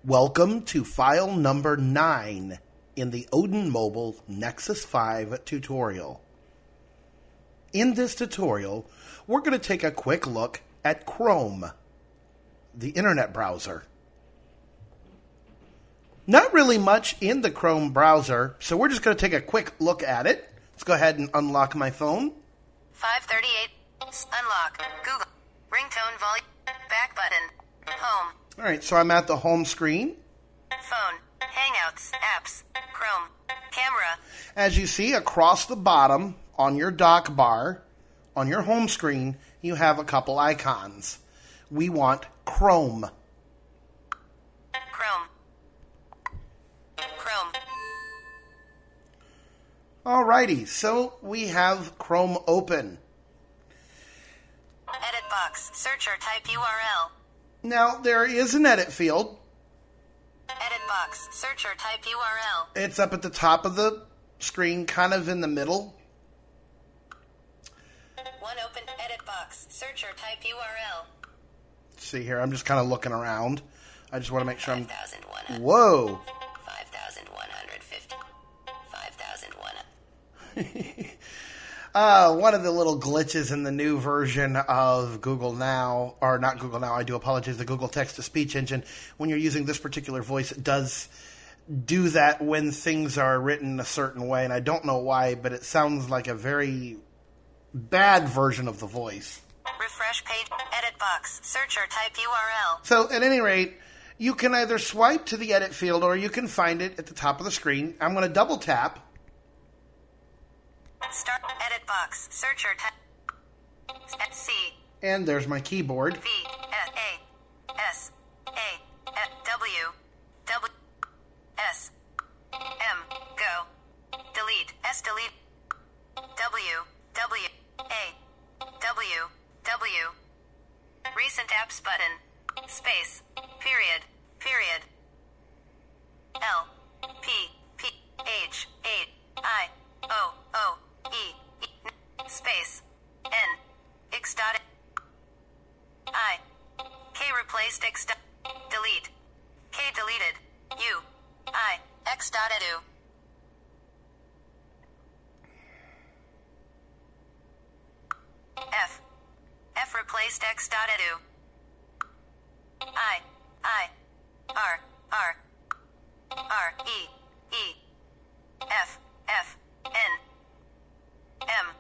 Welcome to file number 9 in the Odin Mobile Nexus 5 tutorial. In this tutorial, we're going to take a quick look at Chrome, the internet browser. Not really much in the Chrome browser, so we're just going to take a quick look at it. Let's go ahead and unlock my phone. 538. Unlock. Google. Ringtone volume. Back button. Home. All right, so I'm at the home screen. Phone. Hangouts. Apps. Chrome. Camera. As you see, across the bottom on your dock bar, on your home screen, you have a couple icons. We want Chrome. Chrome. Chrome. Alrighty, so we have Chrome open. Edit box. Search or type URL. Now, there is an edit field. Edit box. Search or type URL. It's up at the top of the screen, kind of in the middle. One open edit box. Search or type URL. See here, I'm just kind of looking around. I just want to make sure I'm... 5,100. Whoa! 5,150. 5,100. One of the little glitches in the new version of Google Now, or not Google Now, I do apologize, the Google Text-to-Speech engine, when you're using this particular voice, it does do that when things are written a certain way, and I don't know why, but it sounds like a very bad version of the voice. Refresh page. Edit box. Search or type URL. So, at any rate, you can either swipe to the edit field, or you can find it at the top of the screen. I'm going to double tap. Start edit box. Search or type C And there's my keyboard. V A S A W W S M go delete S delete W W A W W recent apps button space period L P P H A I O O E space N X dot I K replaced X dot delete K deleted U I X dot edu F replaced X dot edu I R E F N M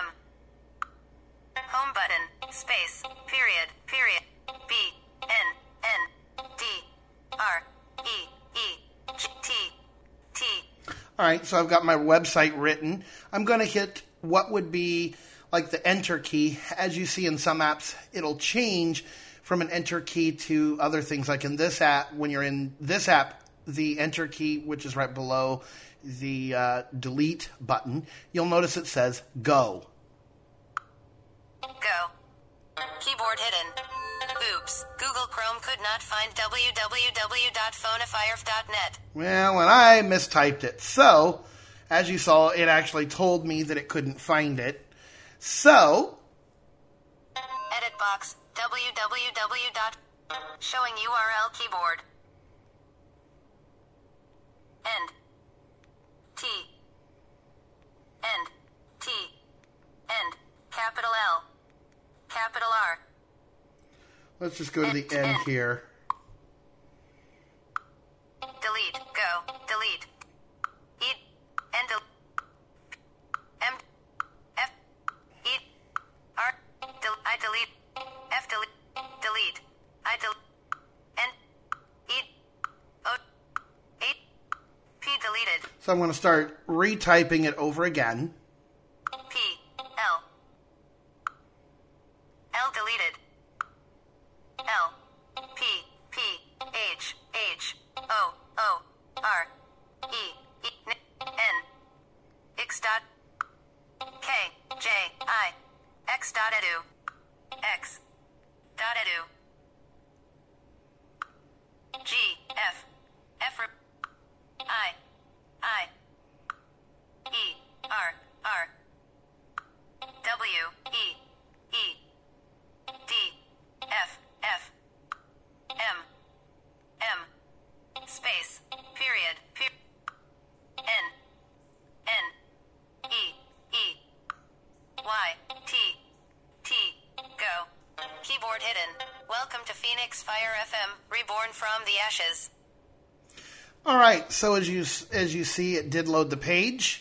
home button space period B N D R E G T. All right, so I've got my website written. I'm going to hit what would be like the enter key. As you see in some apps, it'll change from an enter key to other things. Like in this app, when you're in this app, the enter key, which is right below the delete button, you'll notice it says go. Go. Keyboard hidden. Oops. Google Chrome could not find www.phonifyer.net. Well, and I mistyped it. So, as you saw, it actually told me that it couldn't find it. So, edit box. www. Showing URL keyboard. End. T. End. T. End. Capital L. Capital R. let's just go to the end here. Delete. Go. Delete. E. End. M. F. E. R. I delete. F delete. Delete. I delete. N. E. O. 8. P deleted. So I'm going to start retyping it over again. P. L. L deleted. L. P. P. H. H. O. O. R. E. E. N. X dot. K. J. I. X dot edu. X. Dot edu. G. F. F. I. E. R. Phoenix Fire FM, reborn from the ashes. All right, so as you see, it did load the page.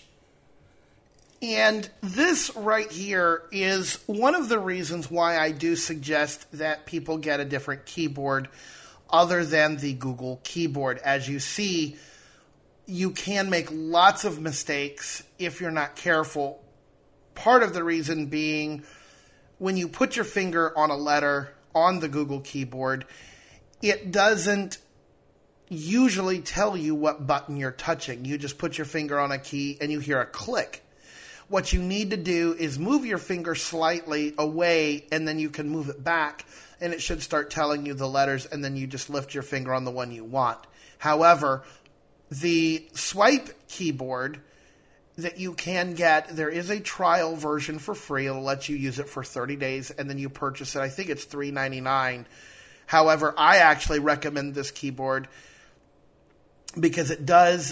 And this right here is one of the reasons why I do suggest that people get a different keyboard other than the Google keyboard. As you see, you can make lots of mistakes if you're not careful. Part of the reason being when you put your finger on a letter on the Google keyboard, it doesn't usually tell you what button you're touching. You just put your finger on a key and you hear a click. What you need to do is move your finger slightly away, and then you can move it back, and it should start telling you the letters, and then you just lift your finger on the one you want. However, the swipe keyboard that you can get, there is a trial version for free. It'll let you use it for 30 days, and then you purchase it. I think it's $3.99. However, I actually recommend this keyboard because it does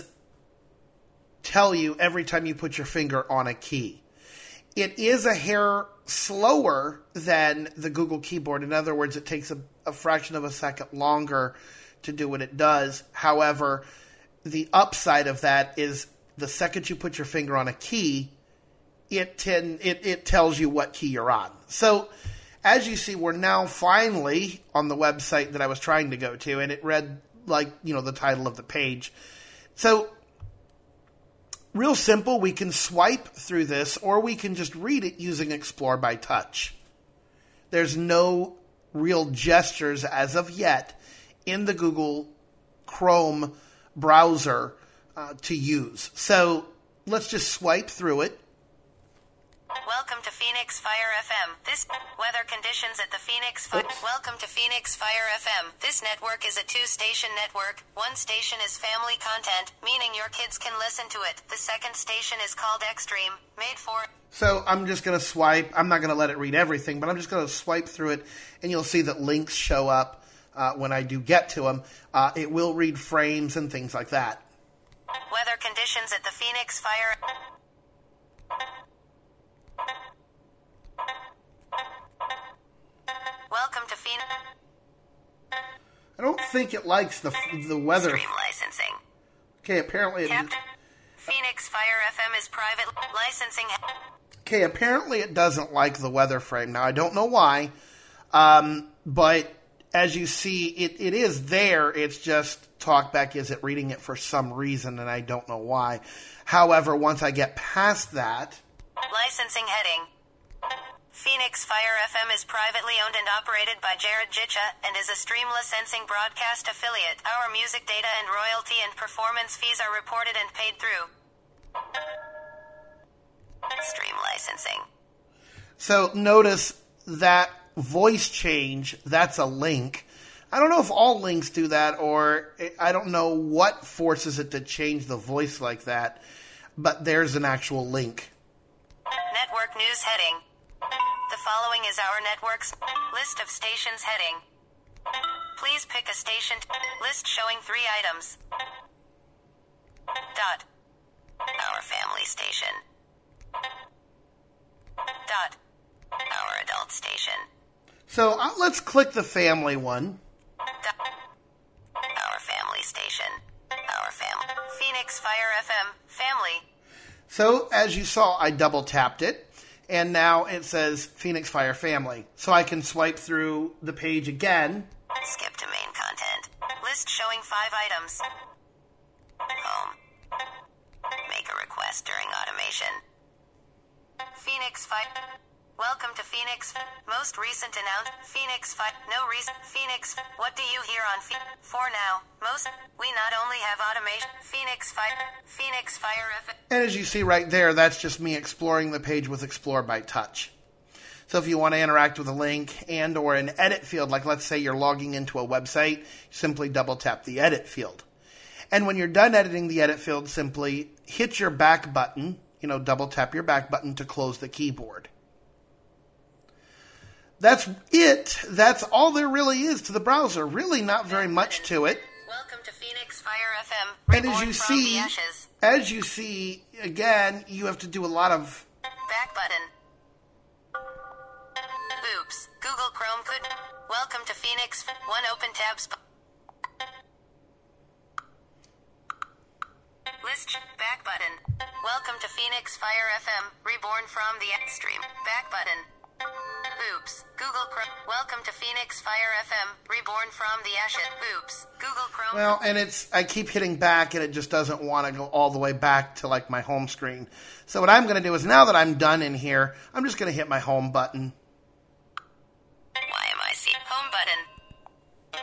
tell you every time you put your finger on a key. It is a hair slower than the Google keyboard. In other words, it takes a fraction of a second longer to do what it does. However, the upside of that is the second you put your finger on a key, it tells you what key you're on. So, as you see, we're now finally on the website that I was trying to go to, and it read the title of the page. So, real simple, we can swipe through this, or we can just read it using Explore by Touch. There's no real gestures as of yet in the Google Chrome browser to use. So let's just swipe through it. Welcome to Phoenix Fire FM. This weather conditions at the Phoenix Fire. Welcome to Phoenix Fire FM. This network is a 2-station network. One station is family content, meaning your kids can listen to it. The second station is called Extreme, made for... So I'm just going to swipe. I'm not going to let it read everything, but I'm just going to swipe through it, and you'll see that links show up when I do get to them. It will read frames and things like that. Weather conditions at the Phoenix Fire... Welcome to Phoenix. I don't think it likes the weather. Stream licensing. Okay, apparently Phoenix Fire FM is private licensing. Okay, apparently it doesn't like the weather frame. Now, I don't know why, but as you see, it is there. It's just TalkBack isn't reading it for some reason, and I don't know why. However, once I get past that... Licensing heading. Phoenix Fire FM is privately owned and operated by Jared Jitcha and is a Streamless Sensing broadcast affiliate. Our music data and royalty and performance fees are reported and paid through Stream licensing. So notice that voice change, that's a link. I don't know if all links do that, or I don't know what forces it to change the voice like that, but there's an actual link. Network news heading. The following is our network's list of stations heading. Please pick a station. List showing 3 items. Dot. Our family station. Dot. Our adult station. So let's click the family one. Dot. Our family station. Our family. Phoenix Fire FM. Family. So as you saw, I double tapped it. And now it says Phoenix Fire Family. So I can swipe through the page again. Skip to main content. List showing 5 items. Home. Make a request during automation. Phoenix Fire. Welcome to Phoenix. Most recent announced. Phoenix Fire. No reason. Phoenix. What do you hear on For now, most. We not only have automation. Phoenix Fire. Phoenix Fire FM. And as you see right there, that's just me exploring the page with Explore by Touch. So if you want to interact with a link and or an edit field, like let's say you're logging into a website, simply double tap the edit field. And when you're done editing the edit field, simply hit your back button, double tap your back button to close the keyboard. That's it. That's all there really is to the browser. Really not very much to it. Welcome to Phoenix Fire FM. And as you see, again, you have to do a lot of... Back button. Oops. Google Chrome could. Welcome to Phoenix. One open tabs. List back button. Welcome to Phoenix Fire FM. Reborn from the stream. Back button. Oops. Google Chrome. Welcome to Phoenix Fire FM. Reborn from the ashes. Oops. Google Chrome. Well, and I keep hitting back, and it just doesn't want to go all the way back to like my home screen. So what I'm going to do is, now that I'm done in here, I'm just going to hit my home button. YMIC home button.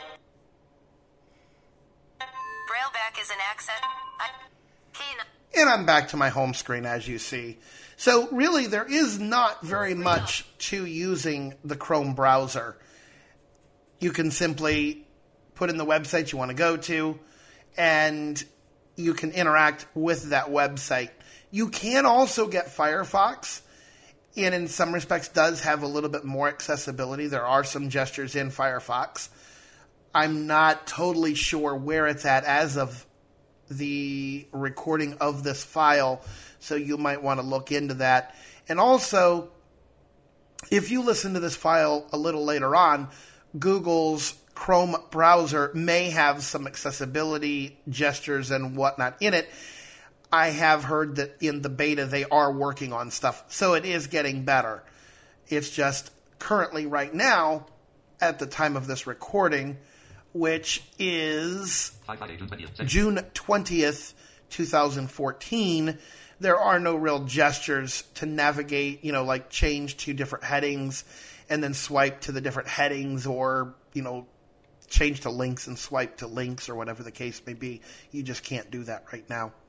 Brailleback is an access. And I'm back to my home screen, as you see. So really, there is not very much to using the Chrome browser. You can simply put in the website you want to go to, and you can interact with that website. You can also get Firefox, and in some respects does have a little bit more accessibility. There are some gestures in Firefox. I'm not totally sure where it's at as of the recording of this file, so you might want to look into that. And also, if you listen to this file a little later on, Google's Chrome browser may have some accessibility gestures and whatnot in it. I have heard that in the beta they are working on stuff, so it is getting better. It's just currently right now, at the time of this recording, which is June 20th, 2014, there are no real gestures to navigate, like change to different headings and then swipe to the different headings, or, change to links and swipe to links, or whatever the case may be. You just can't do that right now.